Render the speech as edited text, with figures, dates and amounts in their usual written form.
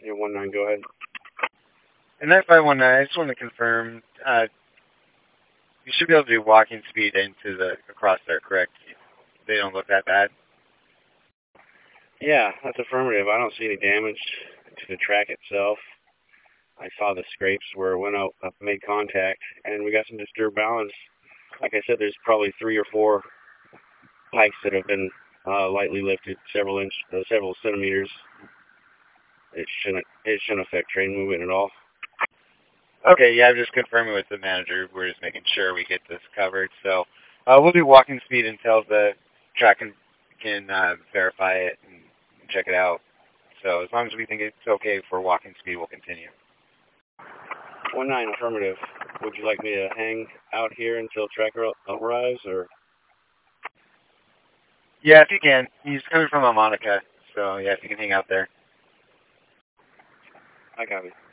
Yeah, 1-9, go ahead. And 9519, I just want to confirm, you should be able to do walking speed into the across there, correct? They don't look that bad. Yeah, that's affirmative. I don't see any damage to the track itself. I saw the scrapes where it went up, made contact, and we got some disturbed balance. Like I said, there's probably 3 or 4 pikes that have been lightly lifted, several centimeters. It shouldn't affect train movement at all. Okay, yeah, I'm just confirming with the manager. We're just making sure we get this covered. So we'll do walking speed until the track can verify it and check it out. So as long as we think it's okay for walking speed, we'll continue. 1-9, affirmative. Would you like me to hang out here until track arrives, or? Yeah, if you can. He's coming from Monica, so yeah, if you can hang out there. I copy.